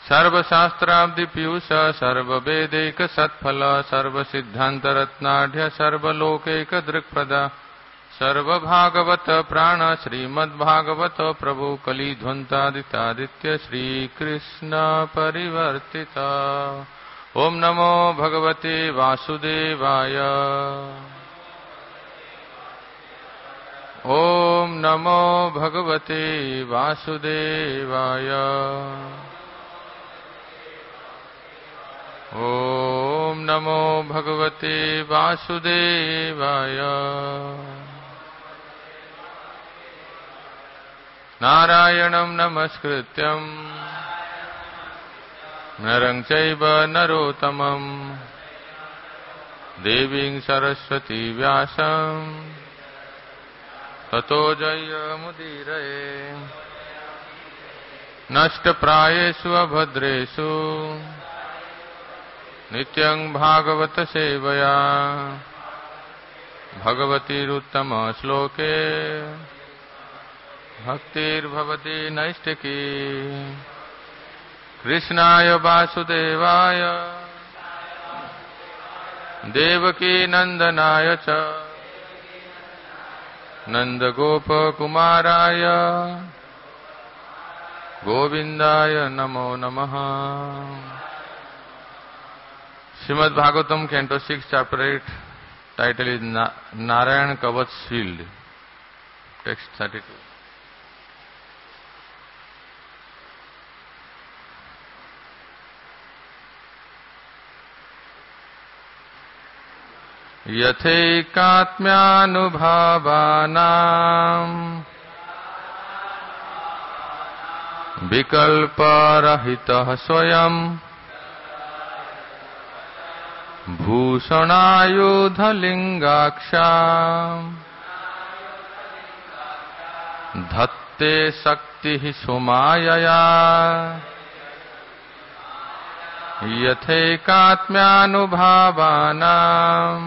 सर्वशास्त्राब्धि पीयूष सर्ववेदैक सत्फल सर्वसिद्धान्तरत्नाढ्य सर्वलोकैक दृक्प्रद सर्वभागवत प्राण श्रीमद्भागवत प्रभु कलिध्वंतादितादित्य श्रीकृष्ण परिवर्तिता। ओम नमो भगवते वासुदेवाय। ओम नमो भगवते वासुदेवाय। ओम नमो भगवते वासुदेवाय। नारायणं नमस्कृत्यं नरं चैव नरोत्तमं देवीं सरस्वती व्यासं ततो जयमुदीरये। नष्टप्रायेषु अभद्रेषु नित्यं भागवत सेवया भगवतीरुत्तम श्लोके भक्तिर्भवति नैष्टिकी। कृष्णाय वासुदेवाय देवकी नंदनाय च नंदगोपकुमाराय गोविंदाय नमो नमः। Srimad Bhagavatam canto 6 chapter 8 title is Narayana Kavacha shield. Text 32। यथैकात्म्यानुभावानां विकल्परहितः स्वयं भूषणायुधलिङ्गाक्षा धत्ते शक्तिः सुमायया। यथैकात्म्यानुभावानां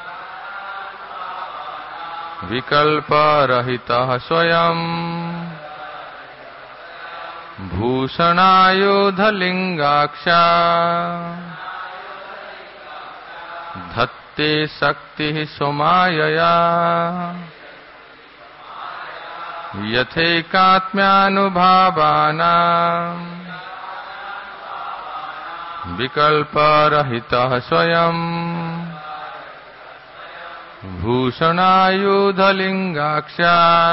विकल्परहितः स्वयं भूषणायुधलिङ्गाक्षा धत्ते शक्तिः सुमायया। यथैकात्म्यानुभावानां विकल्परहितः स्वयं भूषणायुधलिङ्गाक्षा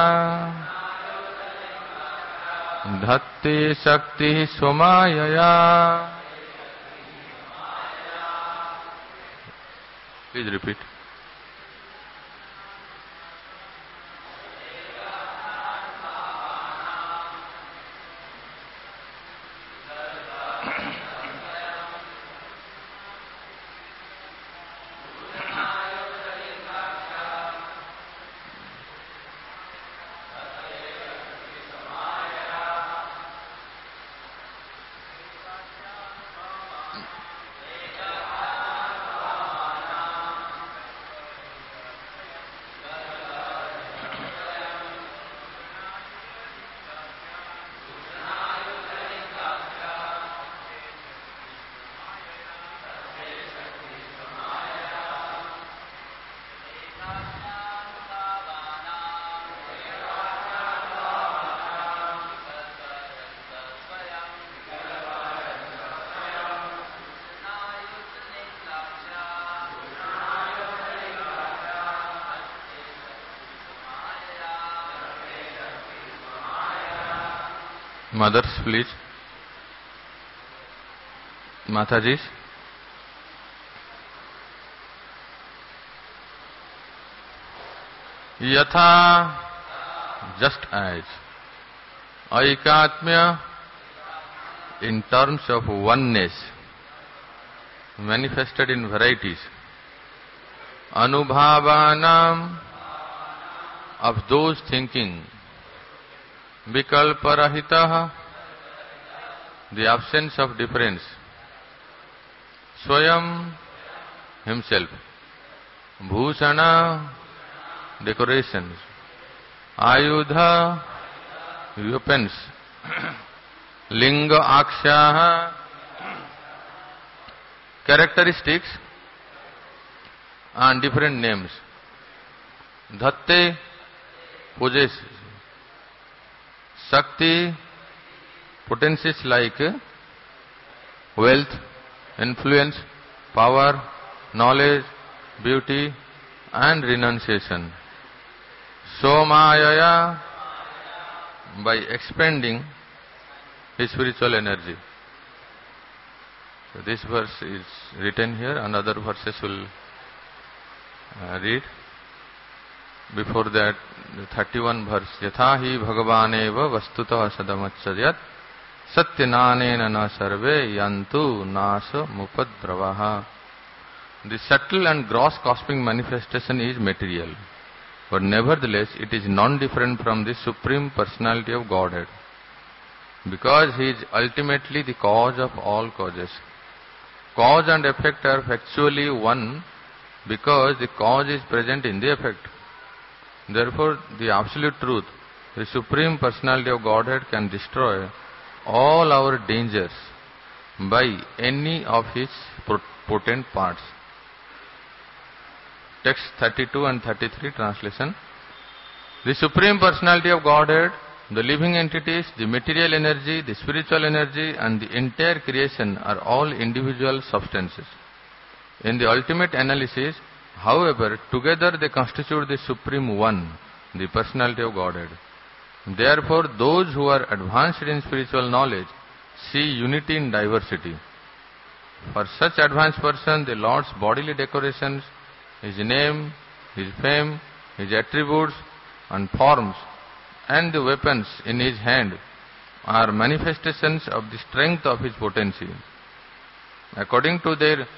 धत्ते शक्तिः सुमायया। Please repeat. Mothers, please. Mataji. Yatha, just as. Aikatmya, in terms of oneness, manifested in varieties. Anubhavanam, of those thinking. Vikalparahitah, the absence of difference. Swayam, himself. Bhushana, decorations. Ayudha, weapons. Linga Akshaha. Characteristics and different names. Dhatte, possesses. Shakti, potencies like wealth, influence, power, knowledge, beauty, and renunciation. Somayaya, by expending his spiritual energy. So this verse is written here, and other verses will read. Before that, the 31 verse, Yatha hi bhagavaneva vastutah sadamacharyat satyananena na sarve yantu nasa mupadravaha. The subtle and gross cosmic manifestation is material, but nevertheless it is non-different from the Supreme Personality of Godhead, because He is ultimately the cause of all causes. Cause and effect are factually one because the cause is present in the effect. Therefore, the absolute truth, the Supreme Personality of Godhead, can destroy all our dangers by any of His potent parts. Text 32 and 33 translation. The Supreme Personality of Godhead, the living entities, the material energy, the spiritual energy, and the entire creation are all individual substances. In the ultimate analysis, however, together they constitute the Supreme One, the Personality of Godhead. Therefore, those who are advanced in spiritual knowledge see unity in diversity. For such advanced person, the Lord's bodily decorations, His name, His fame, His attributes and forms, and the weapons in His hand are manifestations of the strength of His potency. According to their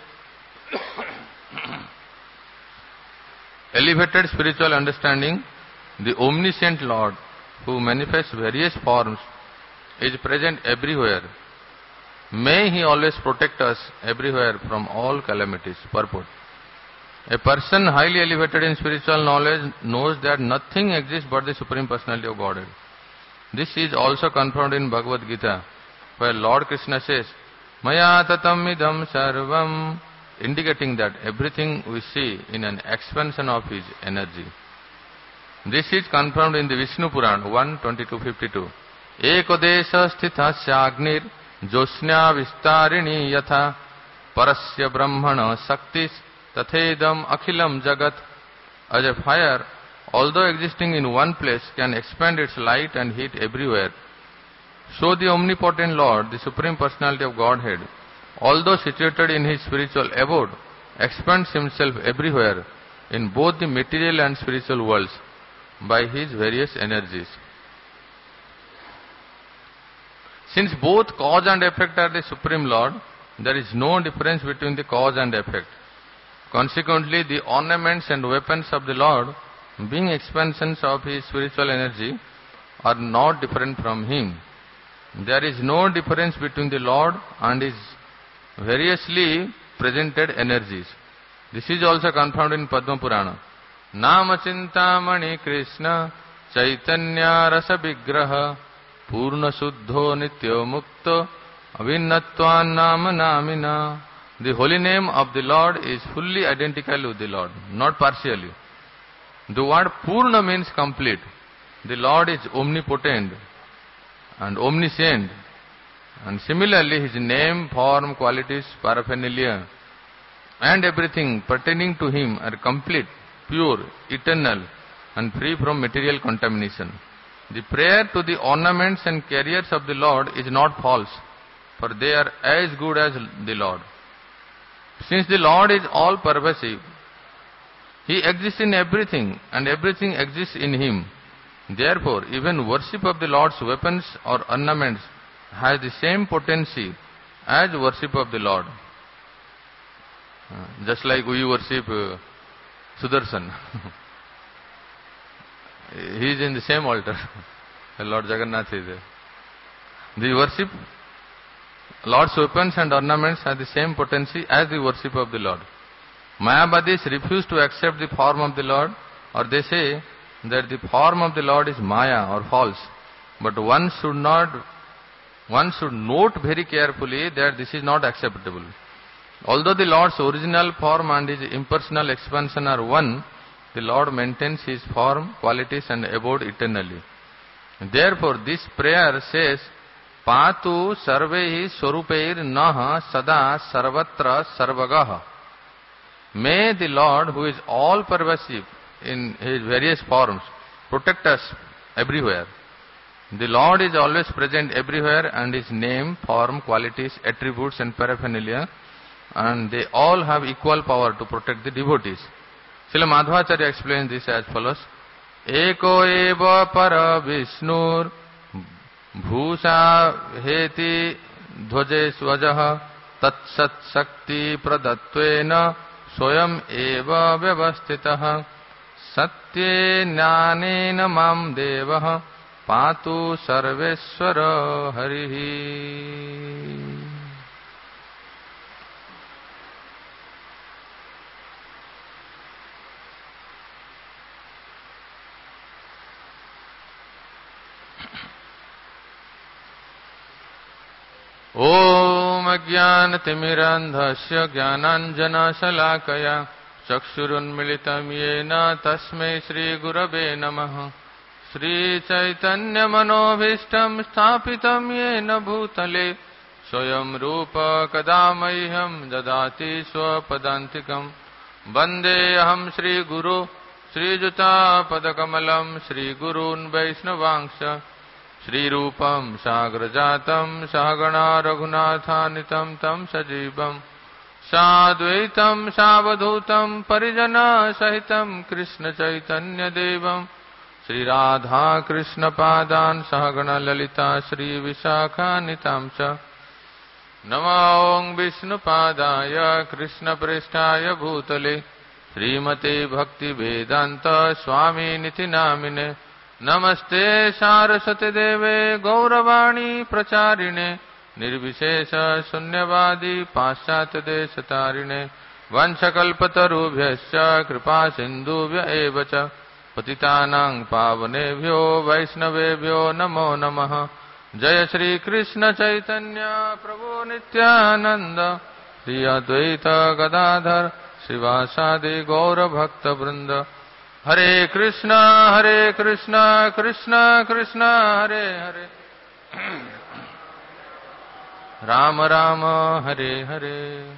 elevated spiritual understanding, the omniscient Lord, who manifests various forms, is present everywhere. May He always protect us everywhere from all calamities. Purport. A person highly elevated in spiritual knowledge knows that nothing exists but the Supreme Personality of Godhead. This is also confirmed in Bhagavad Gita, where Lord Krishna says, Maya tatam idam sarvam, indicating that everything we see in an expansion of His energy. This is confirmed in the Vishnu Puran 1:22-52. Eko desha sthita syagnir josnya vistarini yatha parasya brahmana saktis tathedam akhilam jagat. As a fire, although existing in one place, can expand its light and heat everywhere, so the omnipotent Lord, the Supreme Personality of Godhead, although situated in His spiritual abode, expands Himself everywhere in both the material and spiritual worlds by His various energies. Since both cause and effect are the Supreme Lord, there is no difference between the cause and effect. Consequently, the ornaments and weapons of the Lord, being expansions of His spiritual energy, are not different from Him. There is no difference between the Lord and His variously presented energies. This is also confirmed in Padma Purana. Nama Chintamani Krishna Chaitanya Rasa Vigraha Purna Suddho Nityo Mukto Avinnatvan Nama Namina. The holy name of the Lord is fully identical with the Lord, not partially. The word Purna means complete. The Lord is omnipotent and omniscient, and similarly His name, form, qualities, paraphernalia, and everything pertaining to Him are complete, pure, eternal, and free from material contamination. The prayer to the ornaments and carriers of the Lord is not false, for they are as good as the Lord. Since the Lord is all-pervasive, He exists in everything, and everything exists in Him. Therefore, even worship of the Lord's weapons or ornaments has the same potency as worship of the Lord. Just like we worship Sudarshan. He is in the same altar. Lord Jagannath is there. The worship, Lord's weapons and ornaments have the same potency as the worship of the Lord. Mayavadis refuse to accept the form of the Lord, or they say that the form of the Lord is Maya or false. But one should not one should note very carefully that this is not acceptable. Although the Lord's original form and his impersonal expansion are one, the Lord maintains his form, qualities and abode eternally. Therefore, this prayer says, Patu sarvehi swarupair naha sada sarvatra sarvagaha. May the Lord, who is all pervasive in his various forms, protect us everywhere. The Lord is always present everywhere, and his name, form, qualities, attributes and paraphernalia, and they all have equal power to protect the devotees. Srila Madhvacharya explains this as follows. Eko eva para vishnur bhusha heti dhvaje svajaha tat sat shakti pradattvena soyam eva vyavastitah satye jnanena mam devah patu sarvesvara harihi. Om Ajnanatimirandhasya Jnananjana-Shalakaya Chakshurunmilitam Yena Tasmai Shri Gurave Namaha Shri Chaitanya Manobhishtam Sthapitam Yena Bhutale Swayam Rupa Kadamaiham Dadati Swapadantikam Vande Aham Shri Guru Shri Juta Padakamalam Shri Gurun Vaishnavangsha Shri Rupam Sagrajatam Sahagana Raghunatanitam Tam Sajivam Sadvaitam Savadhutam Parijana Sahitam Krishna Chaitanya Devam Shri Radha Krishna Padan Sahagana Lalita Shri Vishakha Nitamcha Nama Om Vishnu Padaya Krishna Prestaya Bhutale Srimate Bhakti Vedanta Swami Niti Namine Namaste Saraswati Deve Gauravani Pracharine Nirvishesha Sunyavadi Paschat Deshatarine Vanchakalpatarubhyascha Kripa Sindhuvya Evacha Patitanang Pavanebhyo Vaishnavebhyo Namo Namaha Jaya Shri Krishna Chaitanya Prabhu Nityananda Shri Advaita Gadadhar Srivasadi Gaura Bhakta Vrinda Hare Krishna, Krishna Krishna, Hare Hare. Rama Rama, Hare Hare.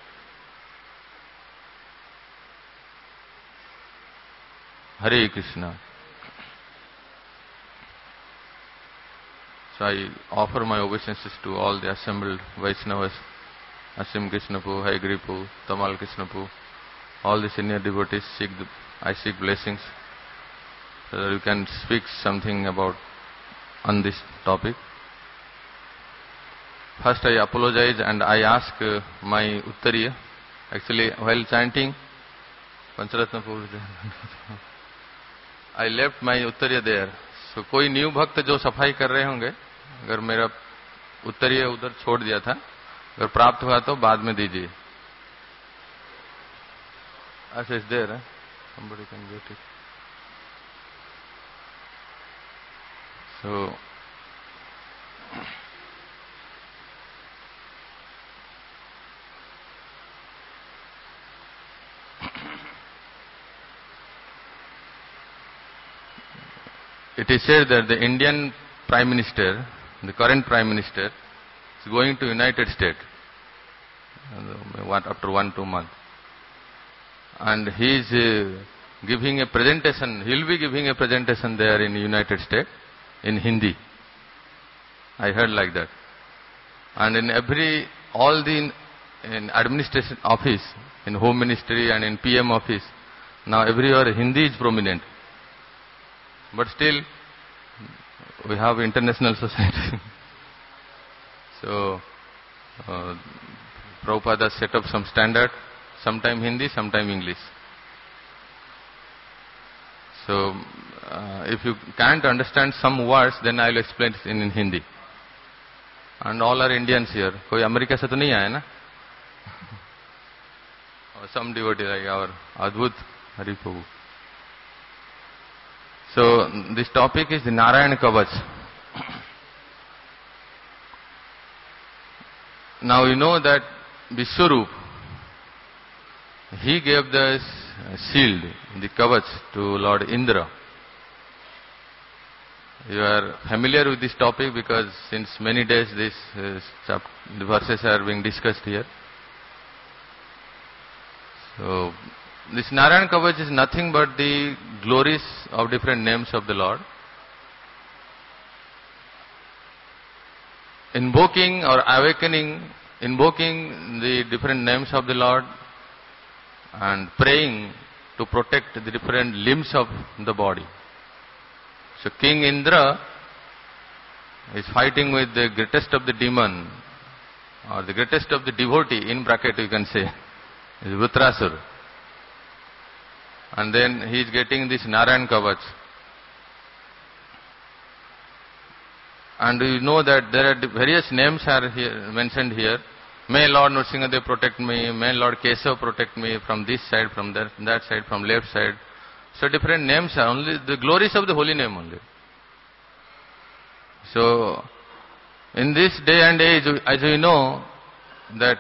Hare Krishna. So I offer my obeisances to all the assembled Vaishnavas, Asim Krishnapu, Haigripu, Tamal Krishnapu, all the senior devotees. I seek blessings so that you can speak something about on this topic. First I apologize and I ask my Uttariya. Actually while chanting Pancharatna Purja, I left my Uttariya there. So कोई new भक्त जो सफाई कर रहे होंगे, अगर मेरा उत्तरीय उधर छोड़ दिया था, अगर प्राप्त हुआ तो बाद में दीजिए. As is there, eh? Somebody can get it. So, it is said that the Indian Prime Minister, the current Prime Minister, is going to United States after 1-2 months. And he is giving a presentation, he will be giving a presentation there in the United States in Hindi. I heard like that. And in all the in administration office, in Home Ministry and in PM office, now everywhere Hindi is prominent. But still, we have international society. So, Prabhupada set up some standard, sometime Hindi, sometime English. So, if you can't understand some words, then I will explain it in Hindi. And all are Indians here. कोई America से तो नहीं आया ना? Some devotee like our Advut Hari Prabhu. So, this topic is the Narayan Kavach. Now you know that Vishwarup, he gave the shield, the kavach, to Lord Indra. You are familiar with this topic because since many days the verses are being discussed here. So, this Narayan Kavach is nothing but the glories of different names of the Lord. Invoking or awakening, invoking the different names of the Lord and praying to protect the different limbs of the body. So King Indra is fighting with the greatest of the demon, or the greatest of the devotee, in bracket you can say, is Vritrasura. And then he is getting this Narayan Kavach. And you know that there are various names are here, mentioned here. May Lord Nrsimhadev protect me, may Lord Keshav protect me from this side, from that side, from left side. So different names are only the glories of the holy name only. So in this day and age, as we know that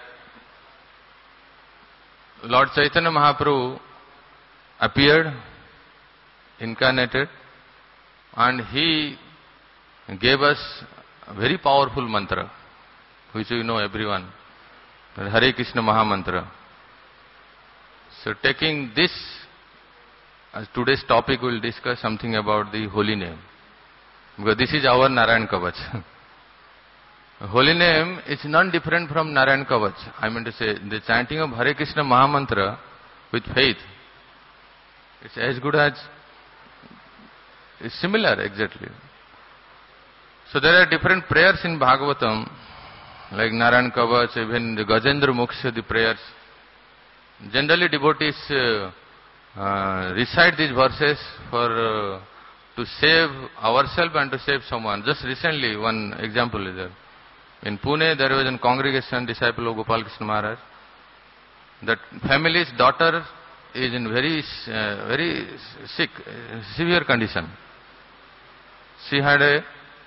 Lord Chaitanya Mahaprabhu appeared, incarnated, and he gave us a very powerful mantra, which you know everyone, the Hare Krishna Maha Mantra. So taking this as today's topic, we will discuss something about the holy name, because this is our Narayan Kavach. Holy name is none different from Narayan Kavach. I mean to say, the chanting of Hare Krishna Maha Mantra with faith, it's as good as, it's similar exactly. So there are different prayers in Bhagavatam, like Narayan Kavach, even the Gajendra Moksha, the prayers. Generally devotees recite these verses for to save ourselves and to save someone. Just recently, one example is there. In Pune, there was a congregation, disciple of Gopal Krishna Maharaj. That family's daughter is in very sick, severe condition. She had a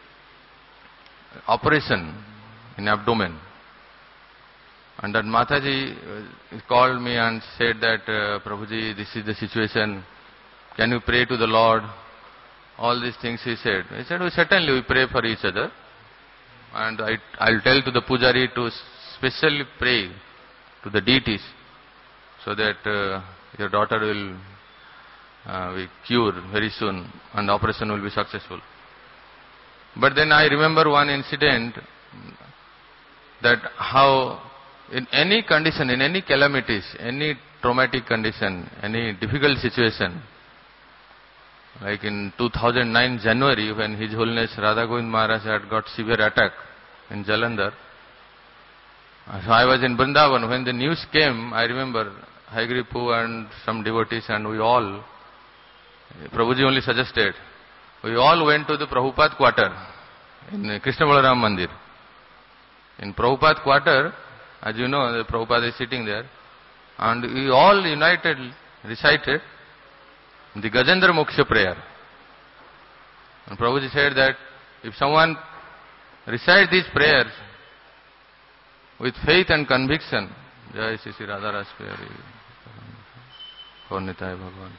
operation in abdomen. And that Mataji called me and said that, Prabhuji, this is the situation. Can you pray to the Lord? All these things he said. He said, certainly we pray for each other. And I'll tell to the Pujari to specially pray to the deities so that your daughter will be cured very soon and the operation will be successful. But then I remember one incident, that how in any condition, in any calamities, any traumatic condition, any difficult situation, like in 2009 January, when His Holiness Radha Govind Maharaj had got severe attack in Jalandhar. So I was in Vrindavan. When the news came, I remember Haigripu and some devotees and we all, Prabhuji only suggested, we all went to the Prabhupada quarter in Krishna Balaram Mandir. In Prabhupada quarter, as you know, the Prabhupada is sitting there, and we all united recited the Gajendra Moksha prayer. And Prabhuji said that if someone recites these prayers with faith and conviction, Jai Shri Shri Radha Rasa Pyari, Kaunitaya Bhagavan,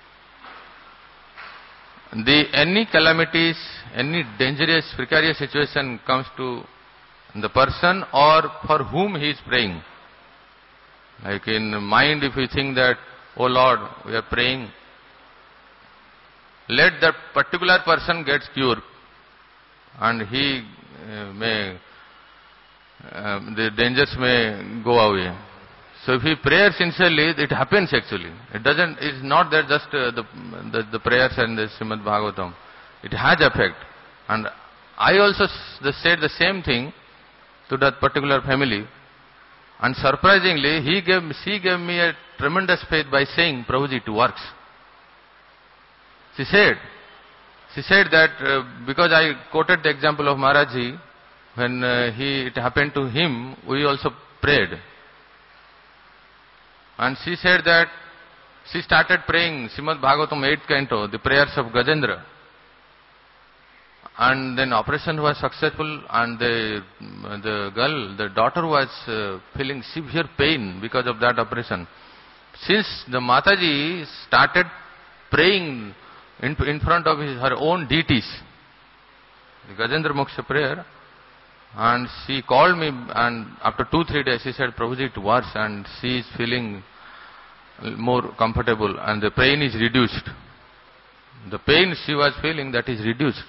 any calamities, any dangerous, precarious situation comes to the person or for whom he is praying. Like in mind, if we think that, oh Lord, we are praying, let that particular person get cured and he the dangers may go away. So if we pray sincerely, it happens actually. It's not that just the prayers and the Srimad Bhagavatam. It has effect. And I also said the same thing to that particular family. And surprisingly, she gave me a tremendous faith by saying, Prabhuji, it works. She said that because I quoted the example of Maharaji, when it happened to him, we also prayed. And she said that she started praying Srimad Bhagavatam 8th canto, the prayers of Gajendra. And then operation was successful, and the daughter was feeling severe pain because of that operation. Since the Mataji started praying in front of her own deities, the Gajendra Moksha prayer, and she called me, and after 2-3 days she said, Prabhuji, it worse, and she is feeling more comfortable, and the pain is reduced. The pain she was feeling, that is reduced.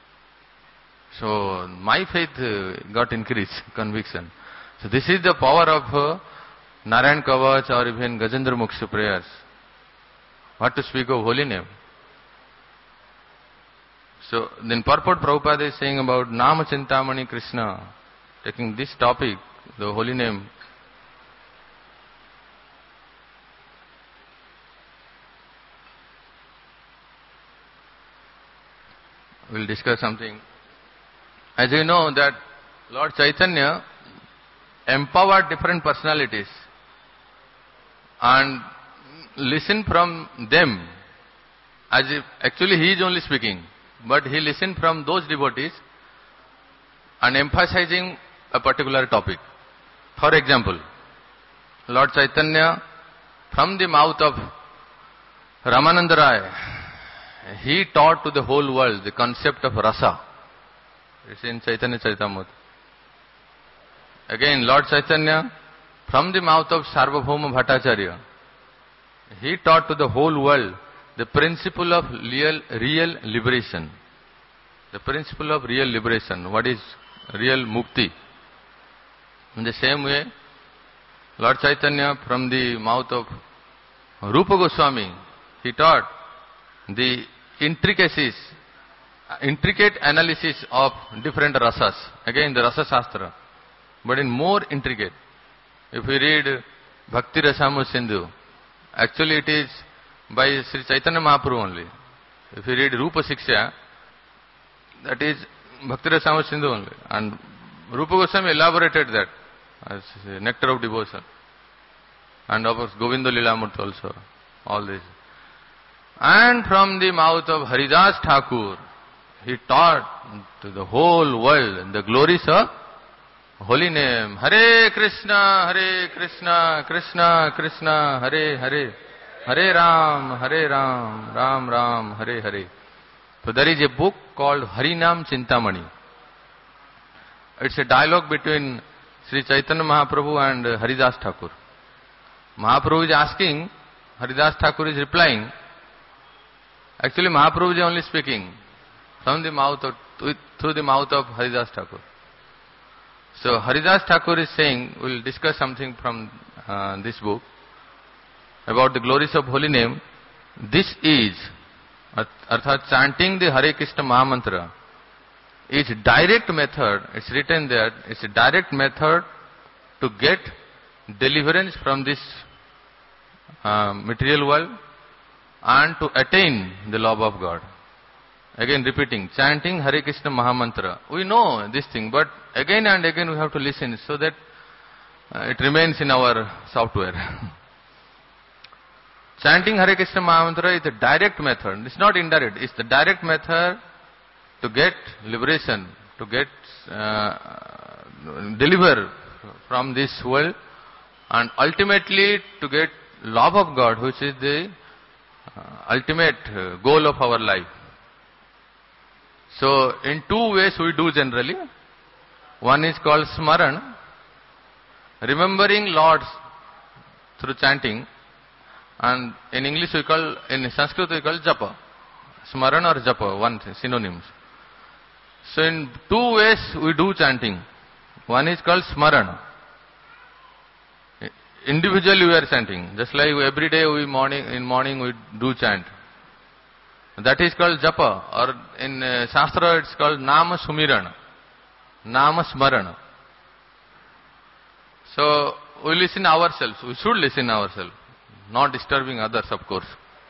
So my faith got increased, conviction. So this is the power of Narayan Kavach or even Gajendra Moksha prayers. What to speak of holy name? So then purport Prabhupada is saying about Nama Chintamani Krishna, taking this topic, the holy name. We'll discuss something. As you know that Lord Chaitanya empowered different personalities and listened from them, as if actually he is only speaking, but he listened from those devotees and emphasizing a particular topic. For example, Lord Chaitanya, from the mouth of Ramananda Rai, he taught to the whole world the concept of rasa. It's in Chaitanya Charitamrita. Again, Lord Chaitanya, from the mouth of Sarvabhauma Bhattacharya, he taught to the whole world the principle of real liberation. The principle of real liberation. What is real mukti? In the same way, Lord Chaitanya, from the mouth of Rupa Goswami, he taught the intricate analysis of different rasas. Again, the Rasa Shastra, but in more intricate. If we read Bhakti Rasamu Sindhu, actually it is by Sri Chaitanya Mahaprabhu only. If you read Rupa Shiksha, that is Bhakti Rasamu Sindhu only. And Rupa Goswami elaborated that as nectar of devotion. And of course Govinda Lilamurti also, all this. And from the mouth of Haridas Thakur, he taught to the whole world the glories of holy name. Hare Krishna, Krishna Krishna, Hare Hare, Hare Ram, Ram Ram, Hare Hare. So there is a book called Harinam Chintamani. It's a dialogue between Sri Chaitanya Mahaprabhu and Haridas Thakur. Mahaprabhu is asking, Haridas Thakur is replying. Actually, Mahaprabhu is only speaking from the mouth of, through the mouth of Haridas Thakur. So Haridas Thakur is saying, we'll discuss something from this book about the glories of holy name. This is, arthat chanting the Hare Krishna Mahamantra is direct method, it's written there, it's a direct method to get deliverance from this material world and to attain the love of God. Again repeating, chanting Hare Krishna Mahamantra. We know this thing, but again and again we have to listen so that it remains in our software. Chanting Hare Krishna Mahamantra is a direct method. It's not indirect. It's the direct method to get liberation, to get deliver from this world, and ultimately to get love of God, which is the ultimate goal of our life. So in two ways we do generally. One is called Smaran, remembering Lord through chanting, and in English we call, in Sanskrit we call Japa. Smaran or Japa, one thing, synonyms. So in two ways we do chanting. One is called Smaran. Individually we are chanting, just like every day in morning we do chant. That is called Japa, or in Shastra it's called Nama Sumiran, Nama Smarana. So we listen ourselves, we should listen ourselves, not disturbing others, of course.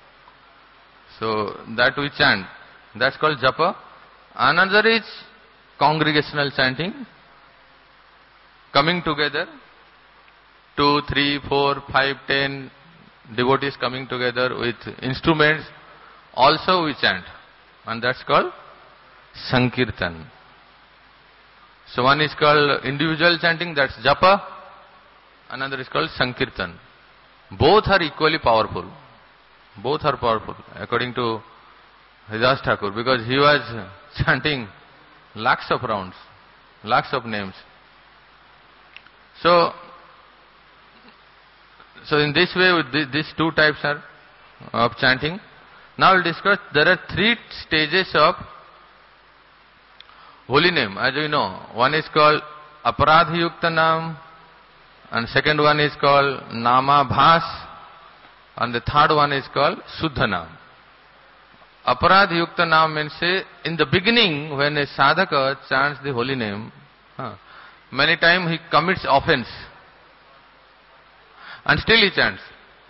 So that we chant, that's called Japa. Another is congregational chanting, coming together, 2, 3, 4, 5, 10 devotees coming together with instruments, also we chant, and that's called Sankirtan. So one is called individual chanting, that's japa. Another is called Sankirtan. Both are equally powerful. Both are powerful, according to Haridas Thakur, because he was chanting lakhs of rounds, lakhs of names. So in this way, these two types are of chanting. Now we'll discuss, there are three stages of holy name, as you know. One is called Aparadhi Yukta Nam, and second one is called Nama Bhas, and the third one is called Suddha Nam. Aparadhi Yukta Nam means, in the beginning, when a sadhaka chants the holy name, many times he commits offense, and still he chants.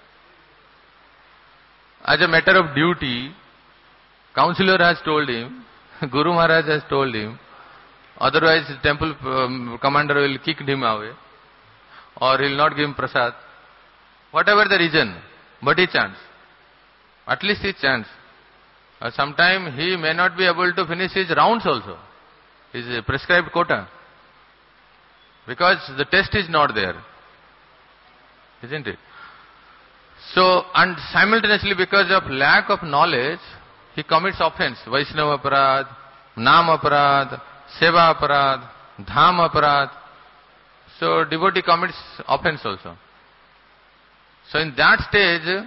As a matter of duty, counselor has told him, Guru Maharaj has told him, otherwise the temple commander will kick him away, or he will not give him prasad. Whatever the reason, but he chants. At least he chants. Sometimes he may not be able to finish his rounds also, his prescribed quota, because the test is not there. Isn't it? So, and simultaneously, because of lack of knowledge, he commits offense. Vaishnava aparad, Nam aparad, Seva aparad, Dham aparad. So, devotee commits offense also. So, in that stage,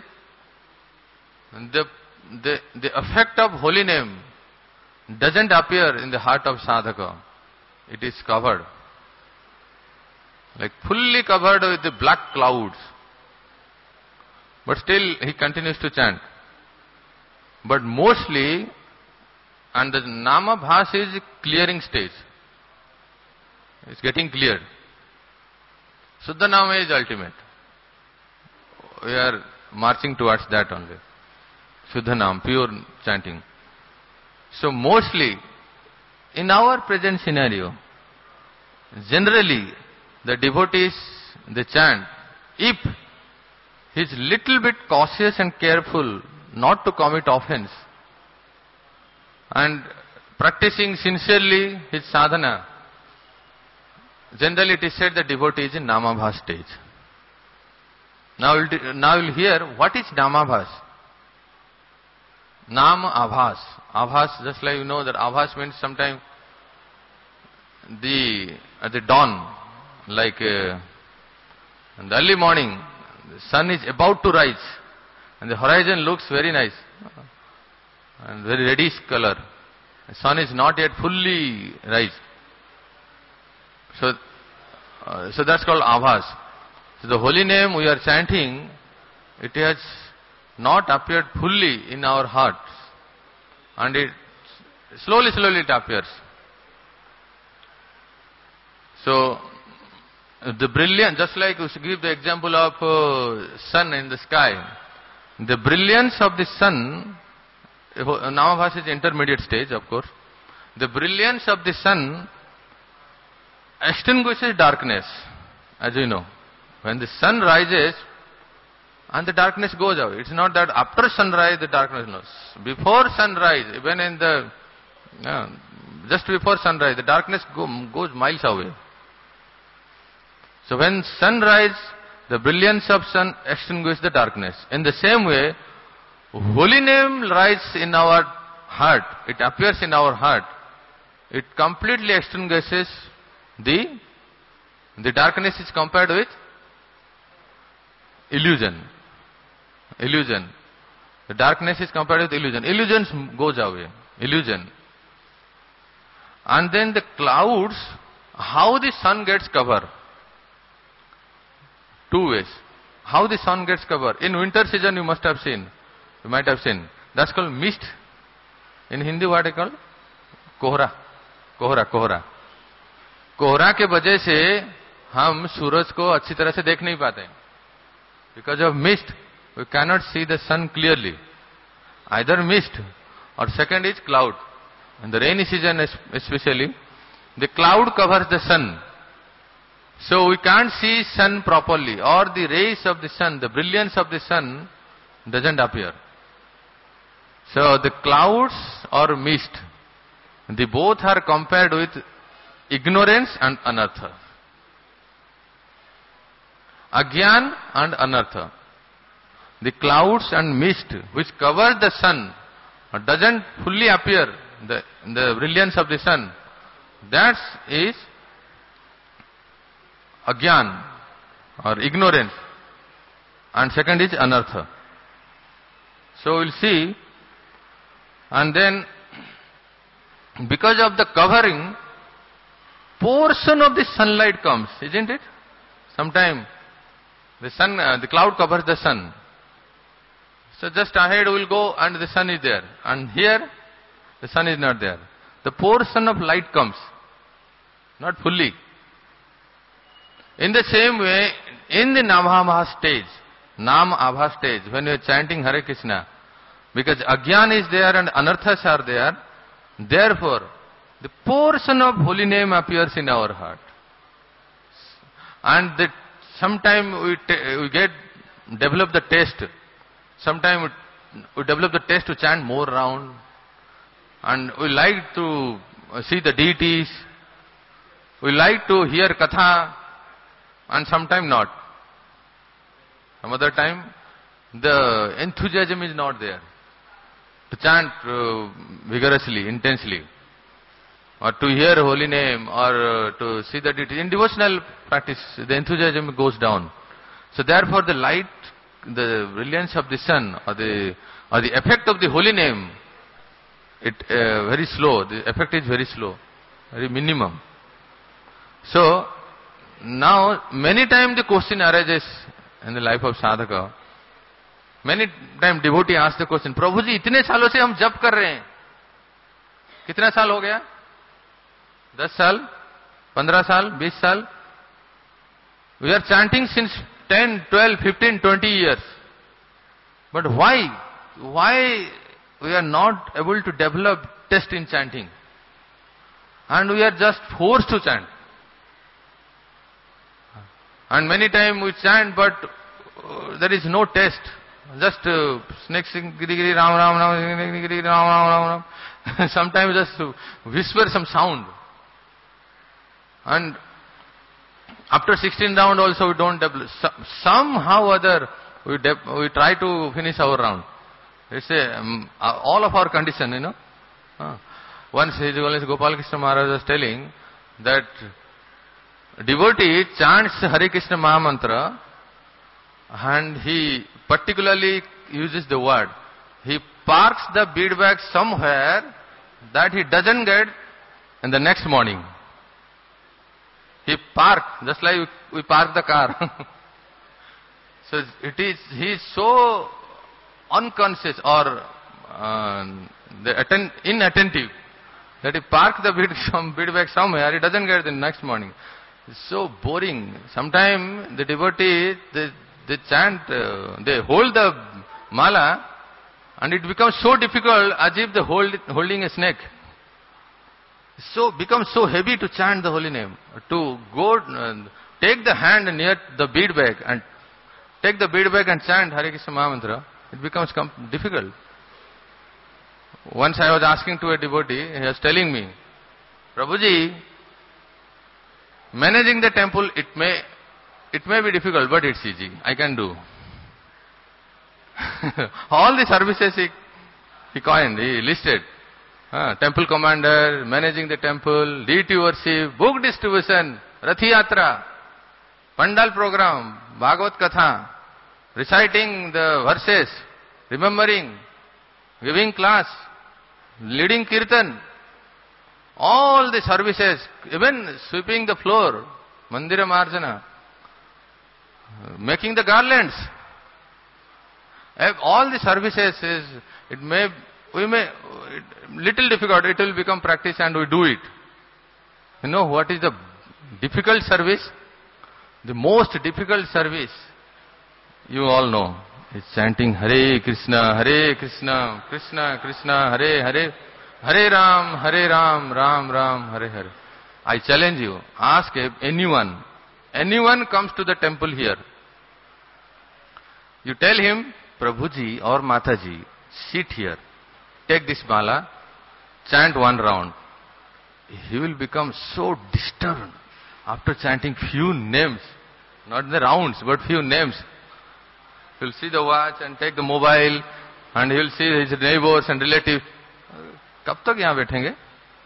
the effect of holy name doesn't appear in the heart of sadhaka. It is covered, like fully covered with the black clouds. But still he continues to chant. But mostly, and the Nama Bhas is clearing stage. It's getting cleared. Suddha Nama is ultimate. We are marching towards that only. Suddha Nama, pure chanting. So mostly, in our present scenario, generally the devotees, they chant, if he is little bit cautious and careful not to commit offense, and practicing sincerely his sadhana, generally it is said the devotee is in Namabhas stage. Now we'll hear what is Namabhas. Nama Abhas. Abhas, just like you know that Abhas means sometime at the dawn, like in the early morning, the sun is about to rise and the horizon looks very nice and very reddish color. The sun is not yet fully rise. So that's called Abhas. So the holy name we are chanting, it has not appeared fully in our hearts, and it slowly it appears. So the brilliance, just like we give the example of sun in the sky, the brilliance of the sun, Namabhas is intermediate stage, of course. The brilliance of the sun extinguishes darkness, as you know. When the sun rises and the darkness goes away. It's not that after sunrise the darkness goes. Before sunrise, even in the just before sunrise, the darkness goes miles away. So when sunrise, the brilliance of sun extinguishes the darkness. In the same way, holy name rises in our heart. It appears in our heart. It completely extinguishes the darkness is compared with illusion. Illusion. The darkness is compared with illusion. Illusion goes away. Illusion. And then the clouds, how the sun gets covered? Two ways. How the sun gets covered? In winter season you must have seen. You might have seen. That's called mist. In Hindi what is called? कोहरा. कोहरा के वजह से हम सूरज को अच्छी तरह से देख नहीं पाते हैं. Because of mist, we cannot see the sun clearly. Either mist or second is cloud. In the rainy season especially, the cloud covers the sun. So we can't see sun properly, or the rays of the sun, the brilliance of the sun doesn't appear. So the clouds or mist, The both are compared with ignorance and anartha. Agyan and anartha. The clouds and mist which cover the sun doesn't fully appear, the brilliance of the sun. That is agyan or ignorance. And second is anartha. So we'll see. And then because of the covering, portion of the sunlight comes, isn't it? Sometime the cloud covers the sun. So just ahead we will go and the sun is there. And here the sun is not there. The portion of light comes, not fully. In the same way, in the Namabha stage, Nam-Abha stage, when we are chanting Hare Krishna, because Agyan is there and Anarthas are there, therefore, the portion of holy name appears in our heart. And sometime we develop the taste. Sometime we develop the taste to chant more round. And we like to see the deities. We like to hear Katha. And sometime not. Some other time, the enthusiasm is not there to chant vigorously, intensely, or to hear holy name, or to see that it is in devotional practice, the enthusiasm goes down. So therefore the light, the brilliance of the sun, or the effect of the holy name, it very slow, the effect is very slow, very minimum. So now many times the question arises in the life of sadhaka. Many times devotee asks the question, Prabhu ji, इतने सालों से हम जप कर रहे हैं. कितना साल हो गया? 10 साल? 15 साल? 20 साल? We are chanting since 10, 12, 15, 20 years. But why? Why we are not able to develop taste in chanting? And we are just forced to chant. And many times we chant, but there is no taste. Just snake sing, giri giri ram ram ram, giri giri ram ram ram ram. Sometimes just whisper some sound. And after 16 round also we don't develop. Somehow or other we try to finish our round. It's all of our condition, you know. Once His Holiness Gopal Krishna Maharaj was telling that devotee chants Hare Krishna Mahamantra and he particularly uses the word. He parks the bead bag somewhere that he doesn't get in the next morning. He parks, just like we park the car. So he is so unconscious or inattentive that he parks the bead bag somewhere, he doesn't get it the next morning. It's so boring. Sometimes the devotee, they chant, they hold the mala and it becomes so difficult as if they're holding a snake. So becomes so heavy to chant the holy name. To go, take the hand near the bead bag and take the bead bag and chant Hare Krishna Mahamantra, it becomes difficult. Once I was asking to a devotee, he was telling me, Prabhuji, managing the temple, it may be difficult, but it's easy. I can do. All the services he coined, he listed. Temple commander, managing the temple, deity worship, book distribution, Rathi Yatra, Pandal program, Bhagavad Katha, reciting the verses, remembering, giving class, leading kirtan, all the services, even sweeping the floor, Mandira Marjana, making the garlands, all the services little difficult, it will become practice and we do it. You know what is the difficult service? The most difficult service, you all know, is chanting Hare Krishna, Krishna Krishna, Hare Hare, Hare Ram, Ram Ram, Hare Hare. I challenge you, ask anyone comes to the temple here. You tell him, Prabhuji or Mataji, sit here, take this mala, chant one round. he will become so disturbed after chanting few names, not the rounds, but few names. He'll see the watch and take the mobile, and he'll see his neighbors and relatives. कब तक यहाँ बैठेंगे?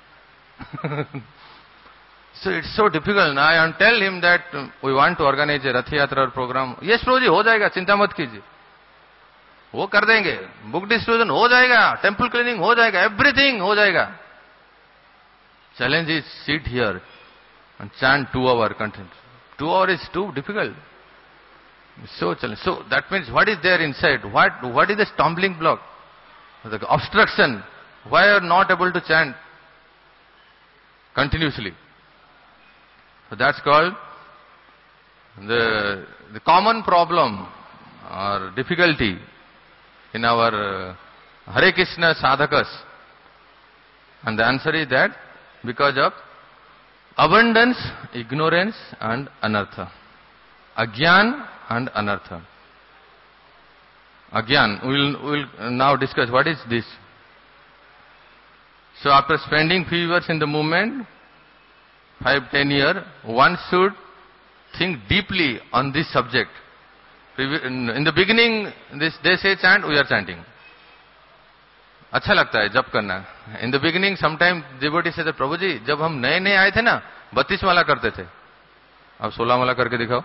So it's so difficult now. And tell him that we want to organize a Rath Yatra program. Yes, Prabhuji, हो जाएगा, चिंता मत कीजिए. वो कर देंगे. Book distribution हो जाएगा, temple cleaning हो जाएगा, everything हो जाएगा. Challenge is sit here and chant 2 hours content. 2 hours is too difficult. So challenge. So that means what is there inside? What is the stumbling block? The obstruction. Why are not able to chant continuously? So that's called the common problem or difficulty in our Hare Krishna sadhakas. And the answer is that because of abundance, ignorance and anartha. Agyan and anartha. Agyan. We'll now discuss what is this. So after spending few years in the movement, 5-10 years, one should think deeply on this subject. In the beginning, they say chant, we are chanting. अच्छा लगता है जब करना. In the beginning, sometimes devotee says, प्रभु जी, जब हम नए नए आए थे ना, 32 वाला करते थे. अब 16 वाला करके दिखाओ.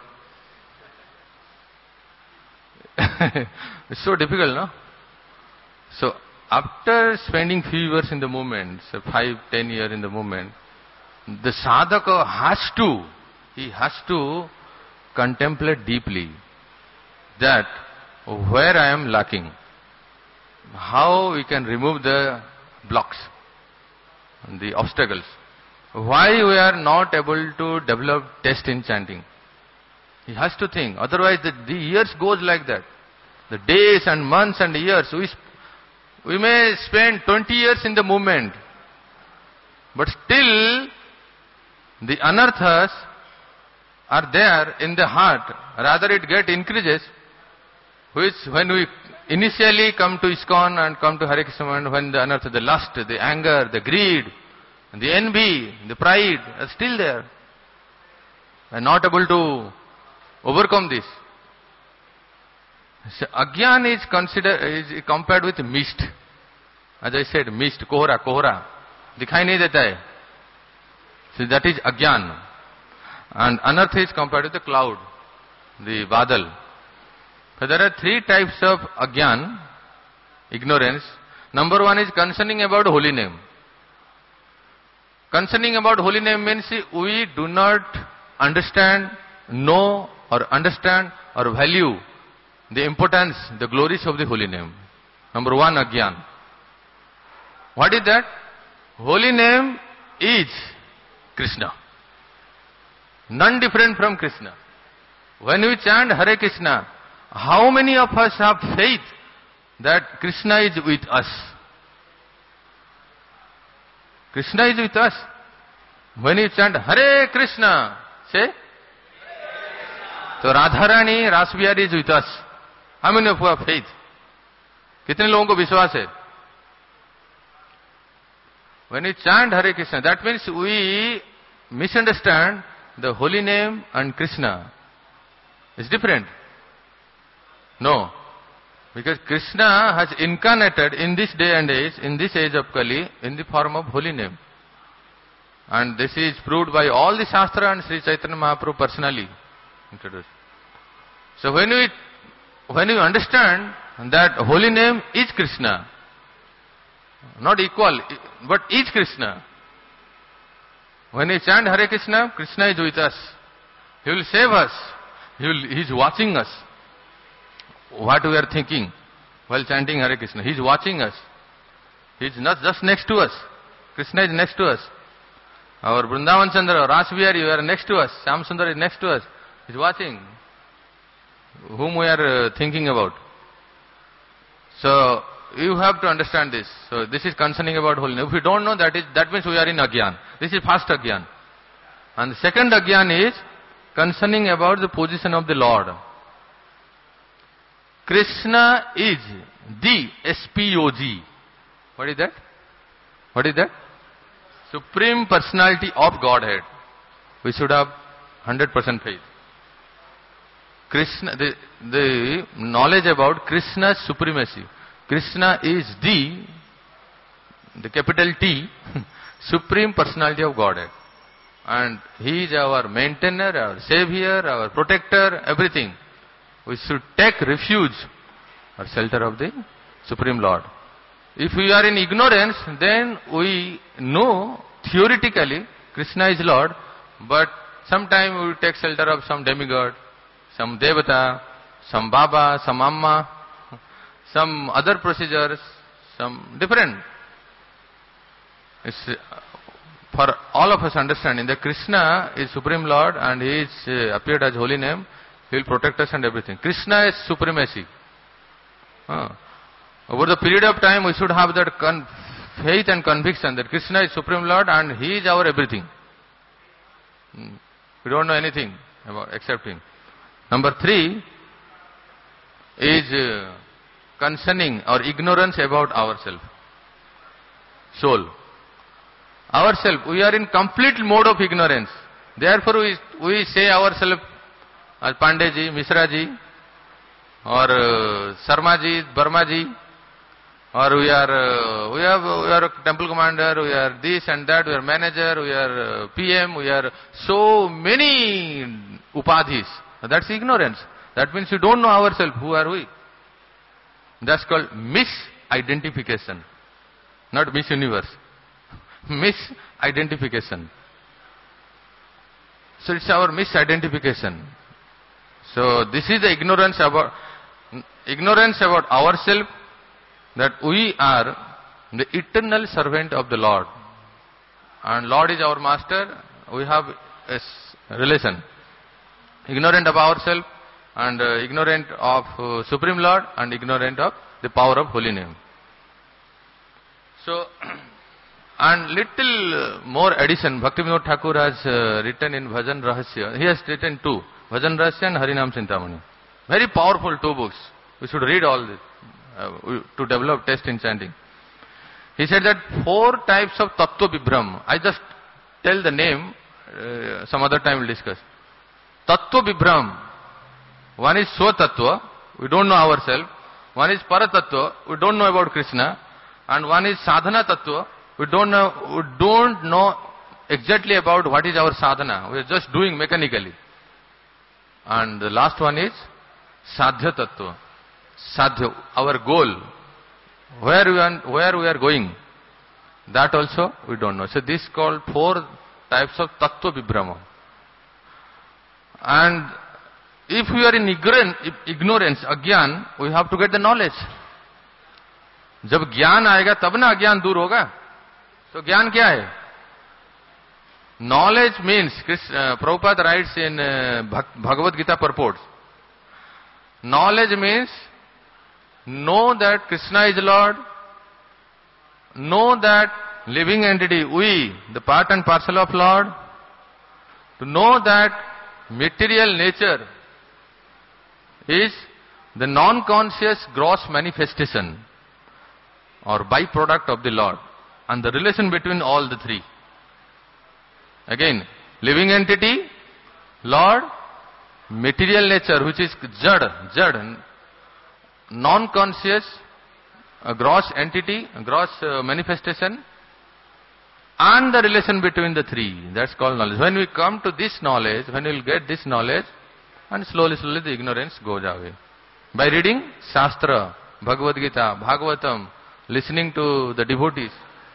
It's so difficult, no? So after spending few years in the movement, so 5-10 years in the movement, the sadhaka has to contemplate deeply that where I am lacking, how we can remove the blocks, the obstacles, why we are not able to develop taste in chanting. He has to think, otherwise the years goes like that. The days and months and years, we may spend 20 years in the movement, but still the anarthas are there in the heart. Rather it increases, which when we initially come to ISKCON and come to Hare Krishna, and when the anartha, the lust, the anger, the greed, the envy, the pride are still there. We are not able to overcome this. So, Agyan is compared with mist. As I said, mist, kohra. दिखाई नहीं देता है. So that is Agyan. And anartha is compared with the cloud, the badal. So there are 3 types of Agyan, ignorance. Number 1 is concerning about holy name. Concerning about holy name means we do not understand, know or understand or value the importance, the glories of the holy name. Number 1, Agyan. What is that? Holy name is Krishna. None different from Krishna. When we chant Hare Krishna, how many of us have faith that Krishna is with us? Krishna is with us. When you chant Hare Krishna, say, so Radharani, Rasbihari is with us. How many of you have faith? कितने लोगों को विश्वास है? When we chant Hare Krishna, that means we misunderstand the holy name and Krishna. It's different. No. Because Krishna has incarnated in this day and age, in this age of Kali, in the form of holy name. And this is proved by all the Shastra and Sri Chaitanya Mahaprabhu personally introduced. So when you understand that holy name is Krishna, not equal, but is Krishna. When we chant Hare Krishna, Krishna is with us. He will save us. He is watching us. What we are thinking while chanting Hare Krishna. He is watching us. He is not just next to us. Krishna is next to us. Our Vrindavan Chandra, Rasbihari, you are next to us. Shyam Sundar is next to us. He is watching whom we are thinking about. So, you have to understand this. So, this is concerning about holiness. If you don't know, that means we are in Agyan. This is first Agyan. And the second Agyan is concerning about the position of the Lord. Krishna is the SPOG. What is that? What is that? Supreme Personality of Godhead, we should have 100% faith. Krishna, the knowledge about Krishna's supremacy. Krishna is the capital T, Supreme Personality of Godhead. And He is our maintainer, our savior, our protector, everything. We should take refuge or shelter of the Supreme Lord. If we are in ignorance, then we know theoretically Krishna is Lord, but sometimes we take shelter of some demigod, some devata, some baba, some amma, some other procedures, some different. It's for all of us understanding that Krishna is Supreme Lord and He is appeared as holy name. He will protect us and everything. Krishna is supremacy. Over the period of time, we should have that faith and conviction that Krishna is Supreme Lord and He is our everything. We don't know anything about except Him. Number 3 is concerning or ignorance about ourselves. Soul. Ourselves, we are in complete mode of ignorance. Therefore, we say ourselves as Pandeji, Mishraji, or Sarmaji, Barmaji, or we are a temple commander, we are this and that, we are manager, we are PM, we are so many upadhis. That's ignorance. That means we don't know ourselves. Who are we? That's called misidentification, not Miss Universe. Misidentification. So it's our misidentification. So this is the ignorance about ourselves, that we are the eternal servant of the Lord. And Lord is our master, we have a relation. Ignorant of ourselves and ignorant of Supreme Lord and ignorant of the power of holy name. So, and little more addition, Bhaktivinoda Thakur has written in Bhajan Rahasya. He has written 2, Bhajan Rahasya and Harinam Chintamani. Very powerful 2 books. We should read all this to develop taste in chanting. He said that 4 types of Tattva Vibram. I just tell the name, some other time we'll discuss. Tattva Vibram. One is Swa Tattva, we don't know ourselves. One is Para Tattva, we don't know about Krishna. And one is Sadhana Tattva, we don't know exactly about what is our sadhana. We are just doing mechanically. And the last one is Sadhya Tattva. Sadhya, our goal. Where we are going. That also we don't know. So this is called 4 types of Tattva Vibhrama. And if we are in ignorance, agyan, we have to get the knowledge. जब ज्ञान आएगा तब ना अज्ञान दूर होगा. तो ज्ञान क्या है? Knowledge means, Prabhupada writes in Bhagavad Gita purports, knowledge means know that Krishna is Lord, know that living entity, we, the part and parcel of Lord, to know that material nature is the non-conscious gross manifestation or byproduct of the Lord, and the relation between all the 3. Again, living entity, Lord, material nature which is jad, non-conscious, gross entity, gross manifestation, and the relation between the 3. That's called knowledge. When we come to this knowledge, when we will get this knowledge, and slowly the ignorance goes away. By reading Shastra, Bhagavad Gita, Bhagavatam, listening to the devotees.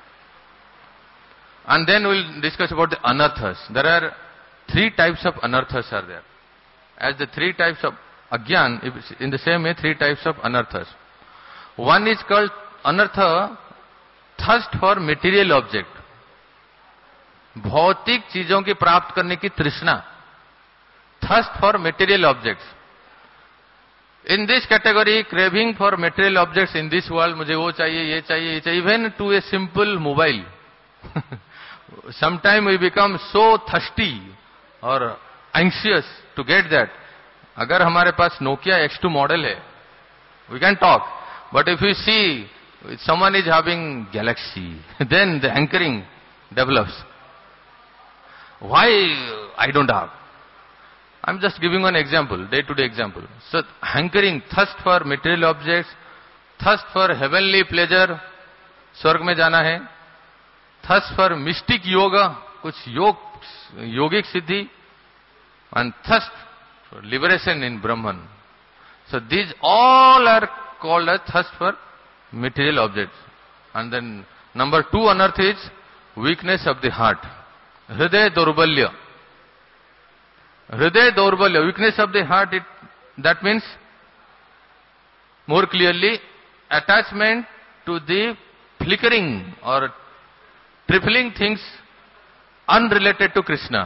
And then we will discuss about the anarthas. There are 3 types of anarthas are there. As the 3 types of agyan, in the same way 3 types of anarthas. One is called anartha, thirst for material object. भौतिक चीजों की प्राप्त करने की तृष्णा. Thirst for material objects. In this category, craving for material objects in this world, मुझे वो चाहिए, ये चाहिए, ये चाहिए, even to a simple mobile. Sometimes we become so thirsty or anxious to get that. अगर हमारे पास Nokia X2 model है, we can talk. But if you see someone is having Galaxy, then the hankering develops. Why I don't have? I'm just giving one example, day-to-day example. So hankering, thirst for material objects, thirst for heavenly pleasure, स्वर्ग में जाना है, thirst for mystic yoga, कुछ yogic siddhi, and thirst for liberation in Brahman. So these all are called as thirst for material objects. And then number 2 unearth is weakness of the heart. Hriday Daurbalya. Hriday Daurbalya, weakness of the heart, that means more clearly attachment to the flickering or trifling things unrelated to Krishna.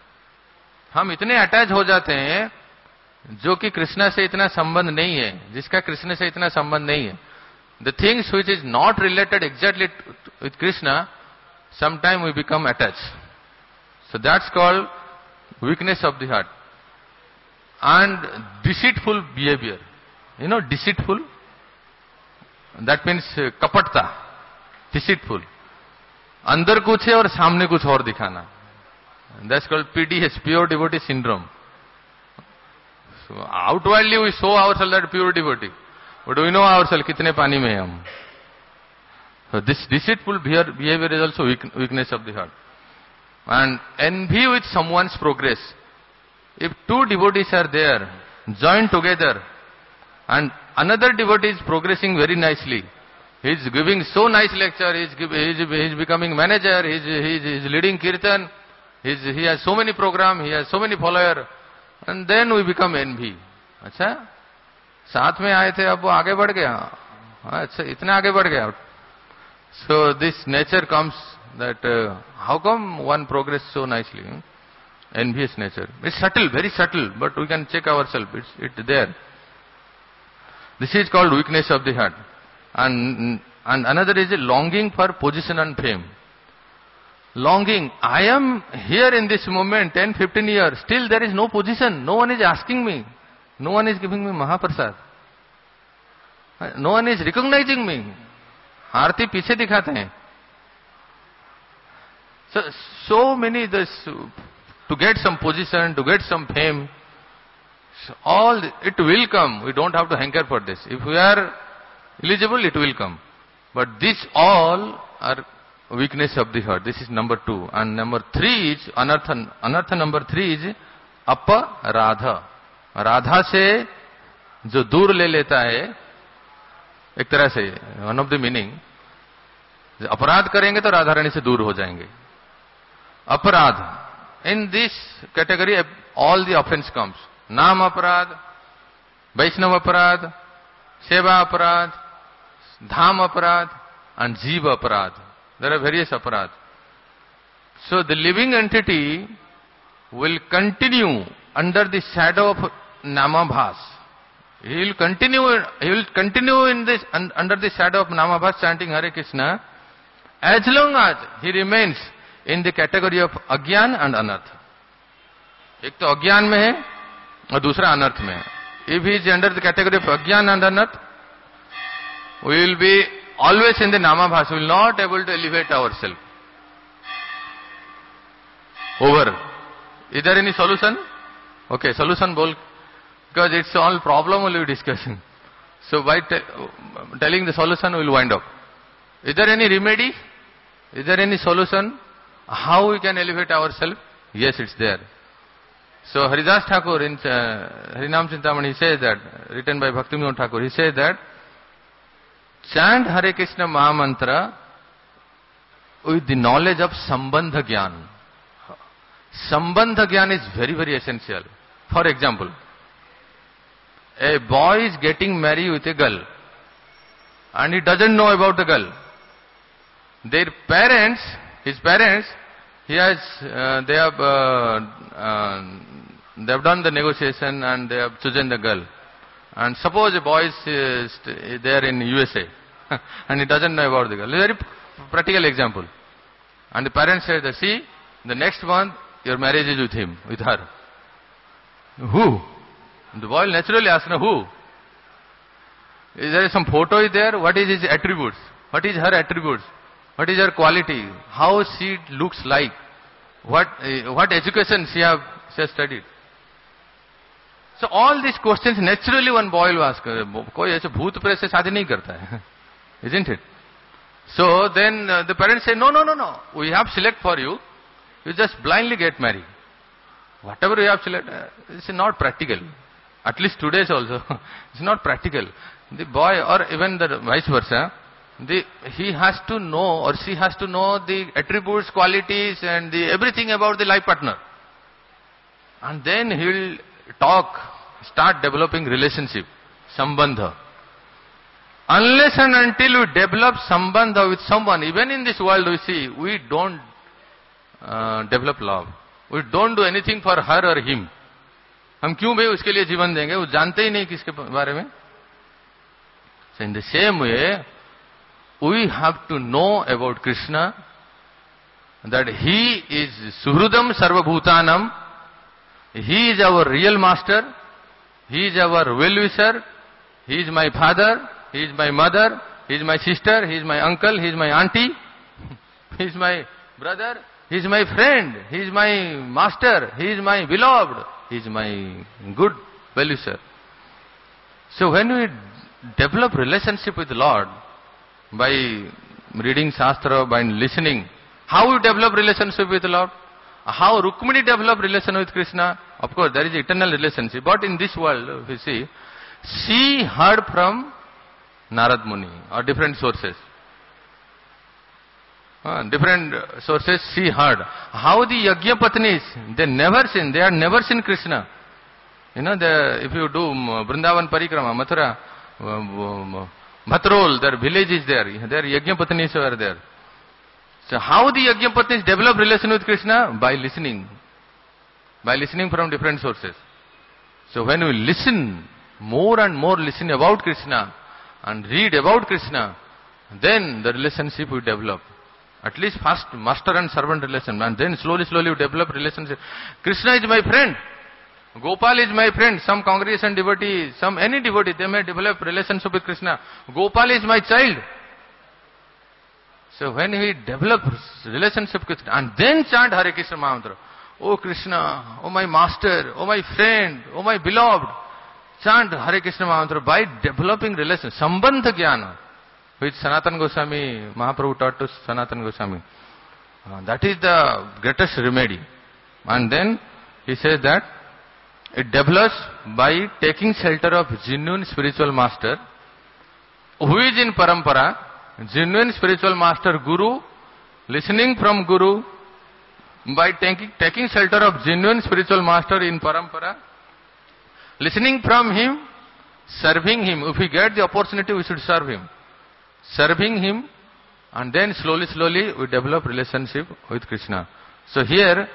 हम इतने attach हो जाते हैं जो कि कृष्णा से इतना संबंध नहीं है, जिसका कृष्ण से इतना संबंध नहीं है. The things which is not related exactly with Krishna, sometime we become attached. So that's called weakness of the heart. And deceitful behavior. You know, deceitful? That means kapatta. Deceitful. अंदर कुछ है और सामने कुछ और दिखाना. That's called PDS, pure devotee syndrome. So outwardly we show ourselves that pure devotee, but we know ourselves कितने पानी में हैं हम. So this deceitful behavior is also weakness of the heart. And envy with someone's progress. If 2 devotees are there, joined together, and another devotee is progressing very nicely, he is giving so nice lecture, he is becoming manager, he is leading kirtan, he has so many programs, he has so many followers, and then we become envy. अच्छा, साथ में आए थे, अब वो आगे बढ़ गया, अच्छा इतना आगे बढ़ गया. So this nature comes that how come one progress so nicely? Envious nature. It's subtle, very subtle, but we can check ourselves. It's there. This is called weakness of the heart. And another is a longing for position and fame. Longing. I am here in this moment, 10, 15 years. Still there is no position. No one is asking me. No one is giving me Mahaprasad. No one is recognizing me. आरती पीछे दिखाते हैं. So many this to get some position, to get some fame, all it will come. We don't have to hanker for this. If we are eligible, it will come. But these all are weakness of the heart. This is number 2. And number 3 is anartha. Anartha number 3 is aparadha. Radha से जो दूर ले लेता है, एक तरह से one of the meaning, अपराध करेंगे तो राधा रानी से दूर हो जाएंगे. अपराध, in this category all the offense comes. नाम अपराध, वैष्णव अपराध, सेवा अपराध, धाम अपराध, and जीव अपराध. There are various aparad. So the living entity will continue under the shadow of namabhas. He will continue in this under the shadow of namabhas, chanting Hare Krishna, as long as he remains in the category of अज्ञान and अनर्थ. एक तो अज्ञान में है और दूसरा अनर्थ में है. If he is under the category of अज्ञान and अनर्थ, we will be always in the namabhas. We will not able to elevate ourselves. Over. Is there any solution? Okay, solution bol. Because it's all problem only we discussing. So by telling the solution, we will wind up. Is there any remedy? Is there any solution? How we can elevate ourselves? Yes, it's there. So Haridas Thakur in Harinam Chintamani, he says that, written by Bhaktivinoda Thakur, he says that, chant Hare Krishna Mahamantra with the knowledge of Sambandha Gyan. Sambandha Gyan is very, very essential. For example, a boy is getting married with a girl and he doesn't know about the girl. Their parents, his parents, they have done the negotiation and they have chosen the girl. And suppose a boy is there in USA and he doesn't know about the girl. A very practical example. And the parents say that, see, the next month your marriage is with him, with her. Who? The boy naturally asks, who? Is there some photo is there? What is his attributes? What is her attributes? What is her quality? How she looks like? What education she has studied? So all these questions naturally one boy will ask. कोई ऐसे भूत प्रेत से शादी नहीं करता है, isn't it? So then the parents say, no, no, no, no. We have select for you. You just blindly get married. Whatever you have select, it's not practical. At least today's also, it's not practical. The boy, or even the vice versa, he has to know or she has to know the attributes, qualities, and everything about the life partner. And then he will start developing relationship, sambandha. Unless and until we develop sambandha with someone, even in this world we see, we don't develop love. We don't do anything for her or him. हम क्यों भाई उसके लिए जीवन देंगे, वो जानते ही नहीं किसके बारे में. So in the same way, we have to know about Krishna, that he is Suhrudam Sarvabhutanam, he is our real master, he is our well-wisher, he is my father, he is my mother, he is my sister, he is my uncle, he is my auntie, he is my brother, he is my friend, he is my master, he is my beloved, he is my good well-wisher. So when we develop relationship with the Lord, by reading Shastra, by listening, how we develop relationship with the Lord? How Rukmini developed relation with Krishna? Of course, there is eternal relationship. But in this world, we see, she heard from Narad Muni or different sources. Different sources she heard. How the Yajna Patnis, they had never seen Krishna. You know, if you do Vrindavan Parikrama, Mathura, Bhatrol, their village is there. Their Yajna Patnis were there. So how the Yajna Patnis develop relation with Krishna? By listening. By listening from different sources. So when we listen, more and more listen about Krishna and read about Krishna, then the relationship will develop. At least first master and servant relation, and then slowly we develop relationship. Krishna is my friend. Gopal is my friend. Some congregation devotee, any devotee, they may develop relationship with Krishna. Gopal is my child. So when we develop relationship with Krishna, and then chant Hare Krishna Mahamantra, oh Krishna, oh my master, oh my friend, oh my beloved, chant Hare Krishna Mahamantra by developing relation, Sambandha Jnana, which Sanatana Goswami, Mahaprabhu taught to Sanatana Goswami. That is the greatest remedy. And then he says that it develops by taking shelter of genuine spiritual master, who is in parampara, genuine spiritual master Guru, listening from Guru, by taking shelter of genuine spiritual master in parampara, listening from him, serving him. If we get the opportunity, we should serve him. Serving him, and then slowly we develop relationship with Krishna. So here,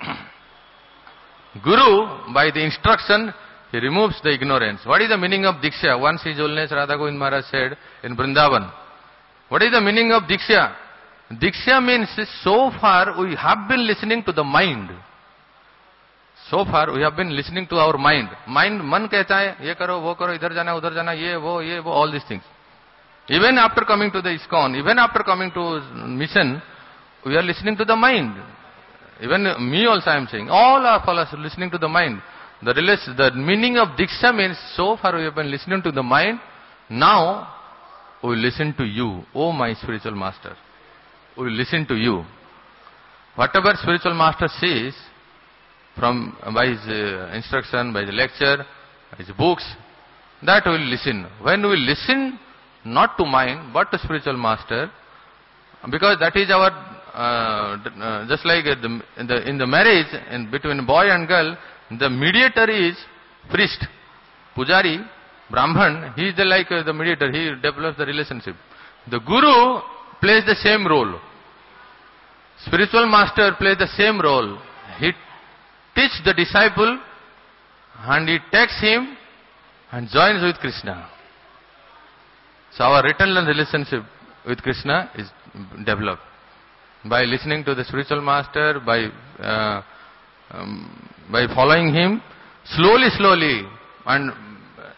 Guru, by the instruction, he removes the ignorance. What is the meaning of Diksha? Once His Holiness Radha Govind Maharaj said in Vrindavan. What is the meaning of Diksha? Diksha means so far we have been listening to the mind. So far we have been listening to our mind. Man कहता है, ये करो, वो करो, इधर जाना, उधर जाना, ये वो, all these things. Even after coming to the ISKCON, even after coming to mission, we are listening to the mind. Even me also I am saying, all of us are listening to the mind. The meaning of Diksha means, so far we have been listening to the mind, now we listen to you, oh my spiritual master. We listen to you. Whatever spiritual master says, by his instruction, by the lecture, by his books, that we will listen. When we listen, not to mind, but to spiritual master, because that is our, just like in the marriage between boy and girl, the mediator is priest, pujari, brahman, he is like the mediator, he develops the relationship. The guru plays the same role. Spiritual master plays the same role. He teaches the disciple and he takes him and joins with Krishna. So our eternal relationship with Krishna is developed by listening to the spiritual master, by following him slowly, and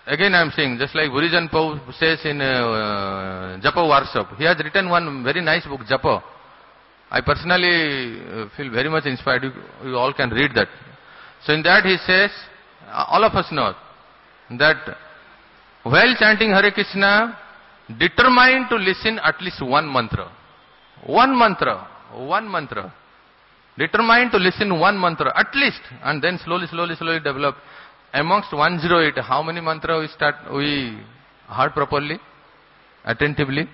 again I am saying, just like Burijan Pau says in Japa Workshop, he has written one very nice book, Japa. I personally feel very much inspired. You all can read that. So in that he says, all of us know that while chanting Hare Krishna, determine to listen at least one mantra. One mantra. One mantra. Determine to listen one mantra at least, and then slowly develop. Amongst 108, how many mantra we heard properly, attentively?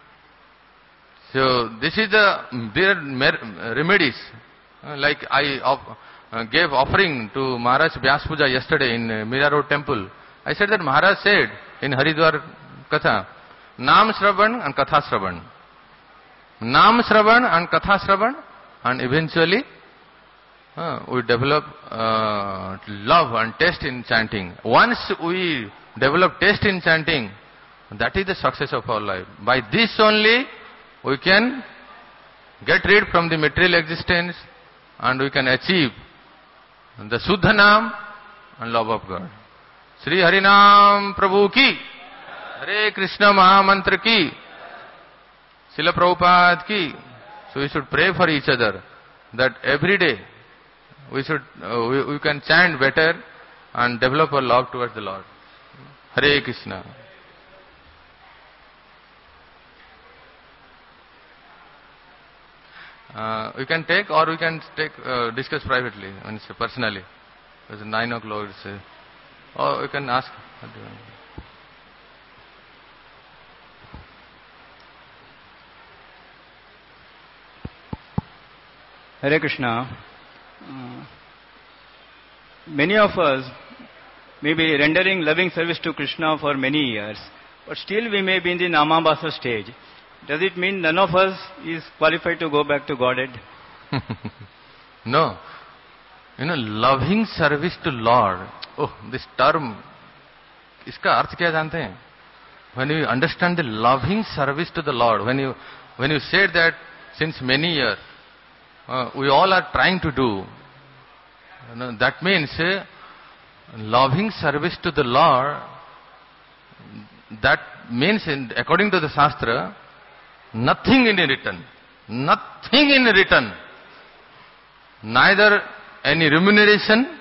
So this is their remedies. Like I gave offering to Maharaj Vyas Puja yesterday in Mira Road Temple. I said that Maharaj said in Haridwar Katha, Nam Shravan and Katha Shravan. Nam Shravan and Katha Shravan, and eventually we develop love and taste in chanting. Once we develop taste in chanting, that is the success of our life. By this only we can get rid from the material existence and we can achieve the Suddha Nam and love of God. Sri Harinam Prabhu ki, Hare Krishna Mahamantra ki, Srila Prabhupada ki. So we should pray for each other that every day we can chant better and develop our love towards the Lord. Hare Krishna. We can take, or we can discuss privately, personally. It's 9 o'clock. Or we can ask. Hare Krishna. Many of us may be rendering loving service to Krishna for many years, but still we may be in the Namabhasa stage. Does it mean none of us is qualified to go back to Godhead? No. Loving service to Lord. Oh, this term, iska arth kya jante hain? When you understand the loving service to the Lord, when you said that since many years, we all are trying to do, that means loving service to the Lord, that means according to the Shastra, nothing in return. Nothing in return. Neither any remuneration,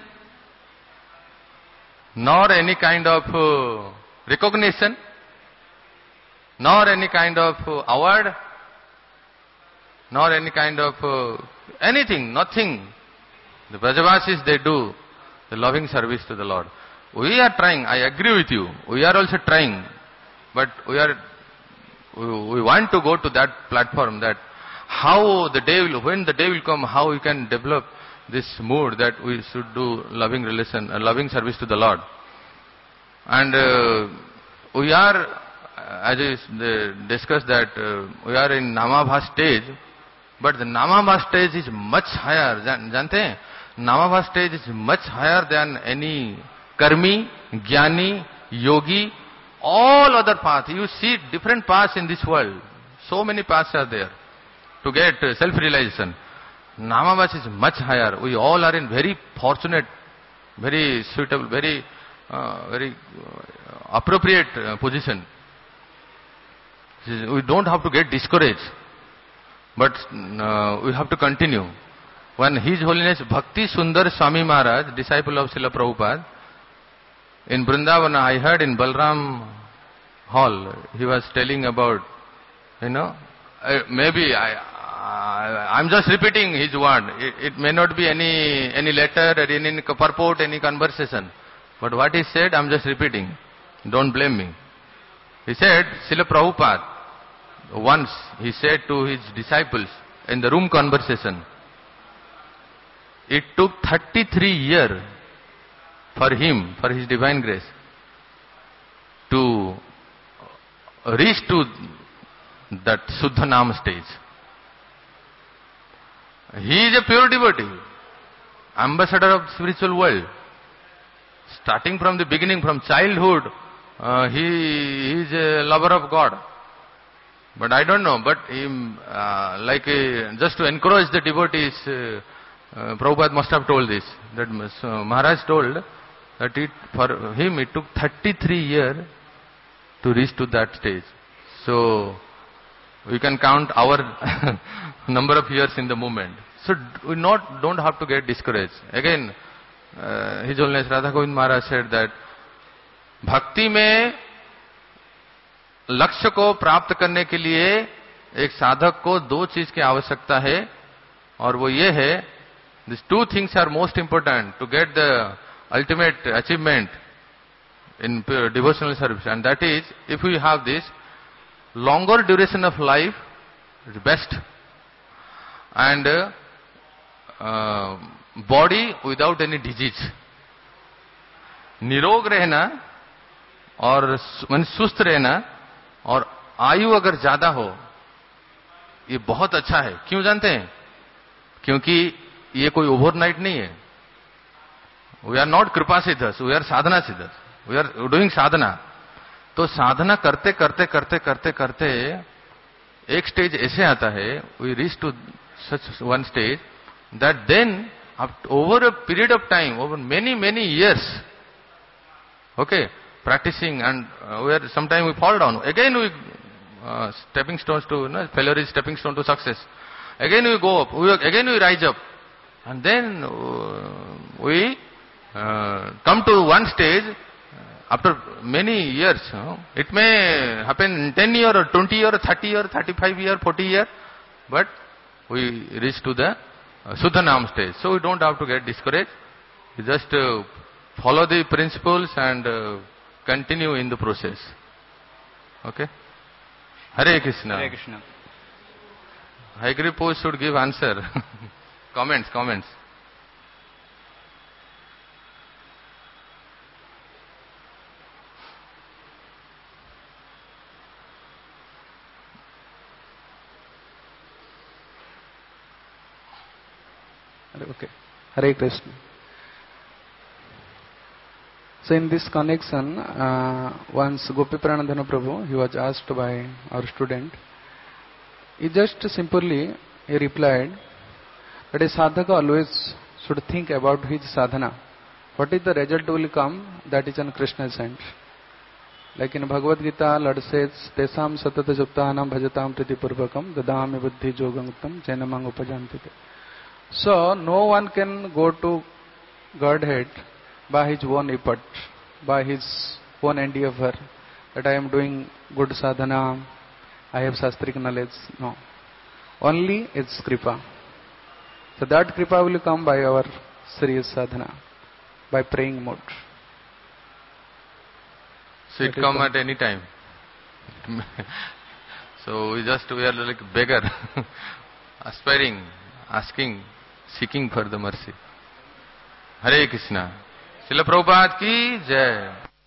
nor any kind of recognition, nor any kind of award, nor any kind of anything, nothing. The Brajavasis, they do the loving service to the Lord. We are trying, I agree with you. We are also trying. But we want to go to that platform, that when the day will come, how we can develop this mood that we should do loving service to the Lord. And we are, as I discussed, that we are in Namabhas stage, but the Namabhas stage is much higher. Jante hain? Namabhas stage is much higher than any karmi, jnani, yogi, all other paths. You see different paths in this world. So many paths are there to get self-realization. Namabhas is much higher. We all are in very fortunate, very suitable, very appropriate position. We don't have to get discouraged, but we have to continue. When His Holiness Bhakti Sundar Swami Maharaj, disciple of Srila Prabhupada, in Vrindavan, I heard in Balram Hall, he was telling about, maybe I'm just repeating his word. It may not be any letter or any purport, any conversation. But what he said, I'm just repeating. Don't blame me. He said, Srila Prabhupada, once he said to his disciples in the room conversation, it took 33 years for him, for his divine grace, to reach to that Suddha Nam stage. He is a pure devotee, ambassador of spiritual world. Starting from the beginning, from childhood, he is a lover of God. But I don't know, but just to encourage the devotees, Prabhupada must have told this, that Maharaj told that for him it took 33 years to reach to that stage. So we can count our number of years in the movement. So we don't have to get discouraged. Again, His Holiness Radha Govind Maharaj said that भक्ति में लक्ष्य को प्राप्त करने के लिए एक साधक को दो चीज की आवश्यकता है, और वो ये है, these two things are most important to get the ultimate achievement in devotional service, and that is, if we have this, longer duration of life is best, and body without any disease. निरोग रहना और मन सुस्त रहना और आयु अगर ज्यादा हो, ये बहुत अच्छा है. क्यों जानते हैं? क्योंकि ये कोई ओवरनाइट नहीं है. वी आर नॉट कृपा सिद्धस, वी आर साधना सिद्धस, वी आर डूइंग साधना. तो साधना करते करते करते करते करते एक स्टेज ऐसे आता है, we reach to such one stage that then over a period of time, over many many years, okay, practicing, and where sometimes we fall down, again we stepping stones to, failure is stepping stone to success. Again we go up, again we rise up, and then we come to one stage after many years. It may happen in 10 years or 20 years or 30 years, 35 years, 40 years, but we reach to the Suddha Nam stage. So we don't have to get discouraged. We just follow the principles and continue in the process. Okay? Hare Krishna. Hare Krishna. Haigrippo should give answer. Comments. Okay. Hare Krishna. So in this connection, once Gopi Pranadhana Prabhu, he was asked by our student, he just simply he replied that a sadhaka always should think about his sadhana. What is the result will come, that is on Krishna's hand. Like in Bhagavad Gita, Lord says, Tesam satata juptahanam bhajatam priti purvakam dadami buddhi jogangtam jainamang upajantite. So no one can go to Godhead by his own effort, by his own endeavor, that I am doing good sadhana, I have shastric knowledge. No. Only it's kripa. So that kripa will come by our serious sadhana, by praying mode. So it come at any time. So we are like beggar, aspiring, asking, seeking for the mercy. Hare Krishna. Srila Prabhupada ki jai.